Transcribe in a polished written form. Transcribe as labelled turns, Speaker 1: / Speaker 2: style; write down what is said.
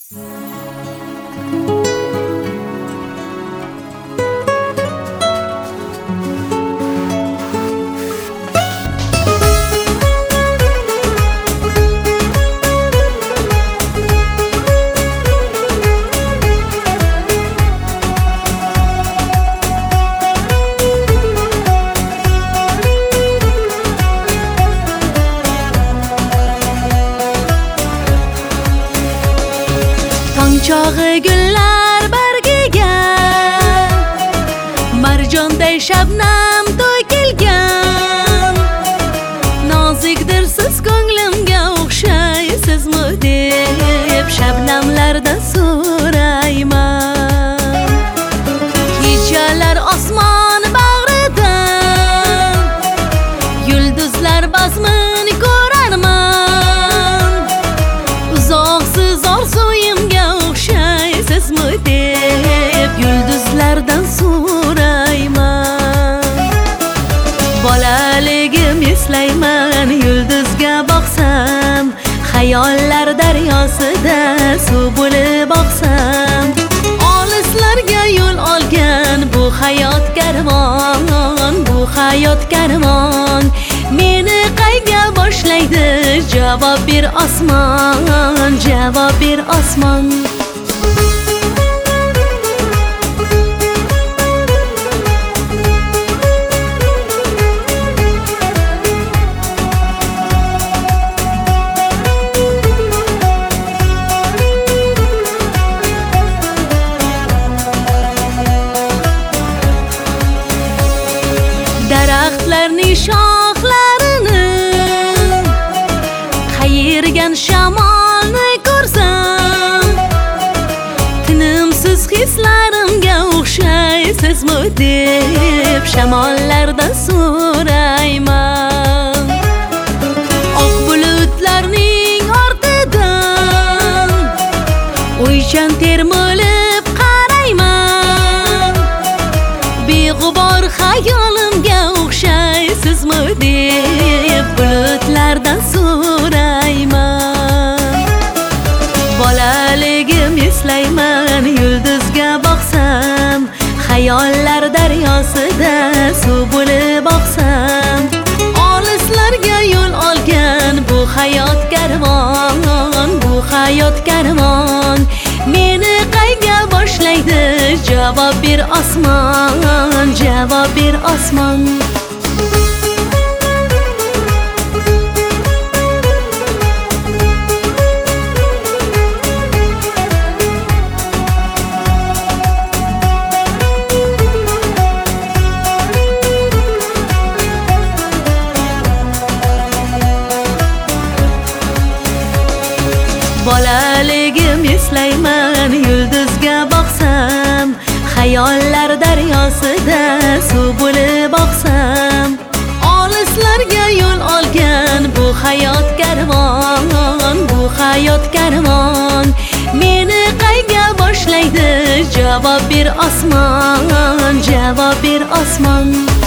Speaker 1: Çağı günler bergigen Marjonday shabnam to'kilgan Nozikdir siz ko'nglimga o'xshaysizmi deb shabnamlardan so'rayman Kechalar osmon bag'ridan Yulduzlar bazmini ko'rarman Uzoqsiz orzuyimga o'xshaysizmi deb yulduzlardan so'rayman Bolaligim eslayman yulduzga boqsam Xayollar daryosida suv bo'lib oqsam Olislarga yo'l olgan bu hayot karvon Bu hayot karvon Meni qayga boshlaydi javob ber osmon Javob ber osmon Daraxtlarning shoxlarini qayirgan shamolni ko'rsam Tinimsiz hislarimga o'xshaysizmi deb shamollardan so'rayman Oq bulutlarning ortidan o'ychan termilib qarayman Beg'ubor xayolimga o'xshaysizmi deb bulutlardan so'rayman Bolaligim eslayman yulduzga boqsam Xayollar daryosida suv bo'lib oqsam Olislarga yo'l olgan bu hayot karvon Bu hayot karvon Meni qayga boshlaydi javob ber osmon Javob ber osmon Bolaligim eslayman yulduzga boqsam Xayollar daryosida suv bo'lib oqsam Olislarga yo'l olgan bu hayot karvon Bu hayot karvon Meni qayga boshlaydi javob ber osmon Javob ber osmon